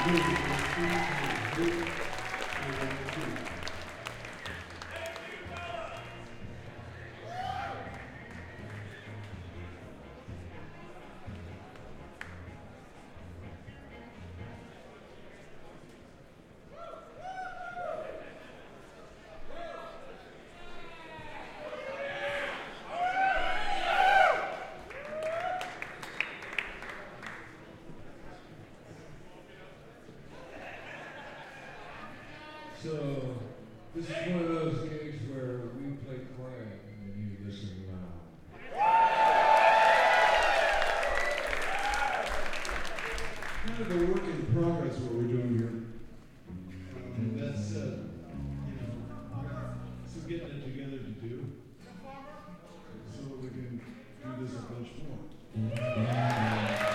So, this is one of those gigs where we play quiet and you listen loud. Kind of a work in progress what we're doing here. That's, still getting it together to do, so we can do this a bunch more.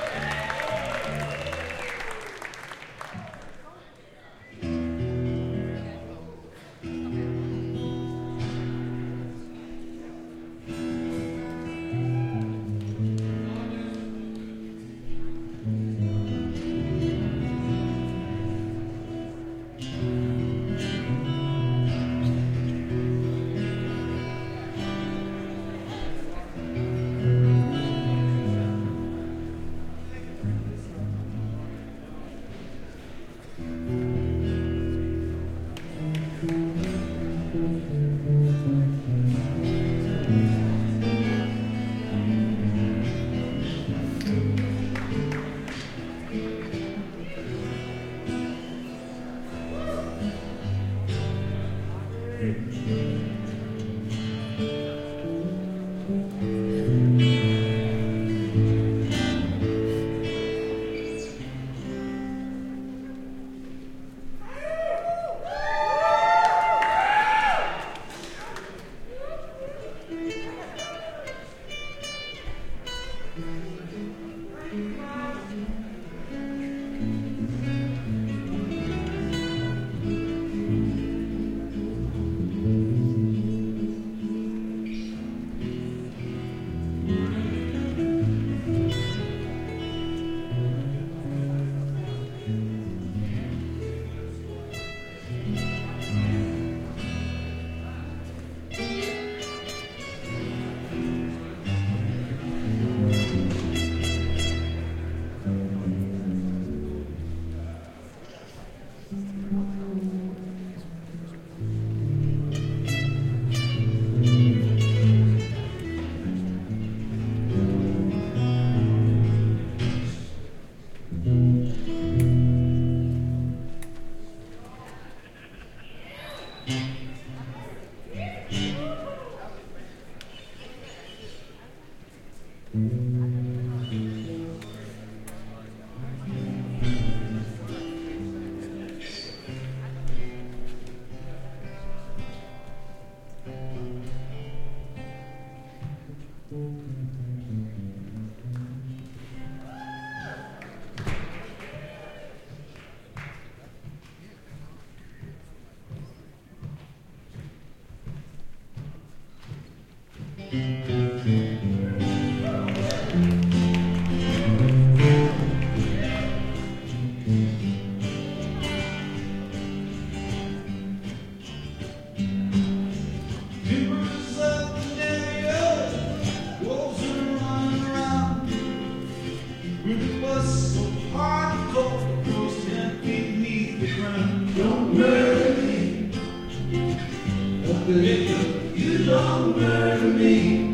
You don't murder me.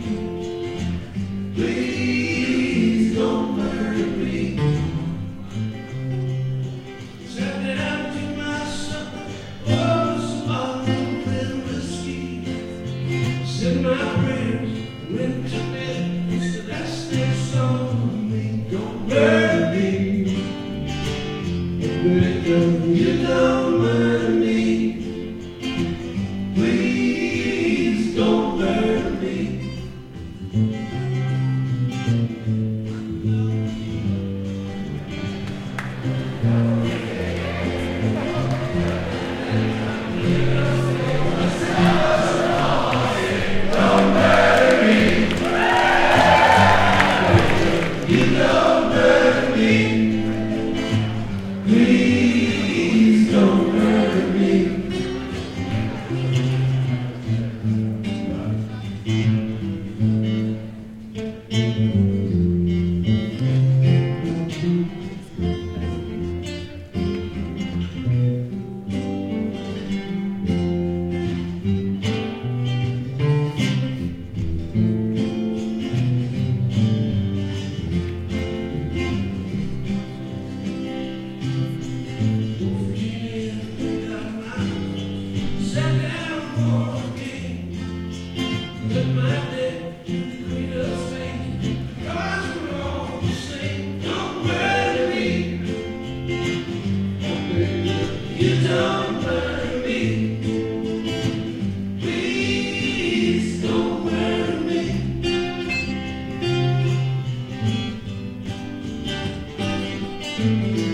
Please don't murder me. Set me down to myself. Oh, small little whiskey. Said my prayers, went to bed. It's the last day song for me. Don't murder me. You don't murder me. Please don't murder me. Don't murder me. You don't murder me. Please. Thank you.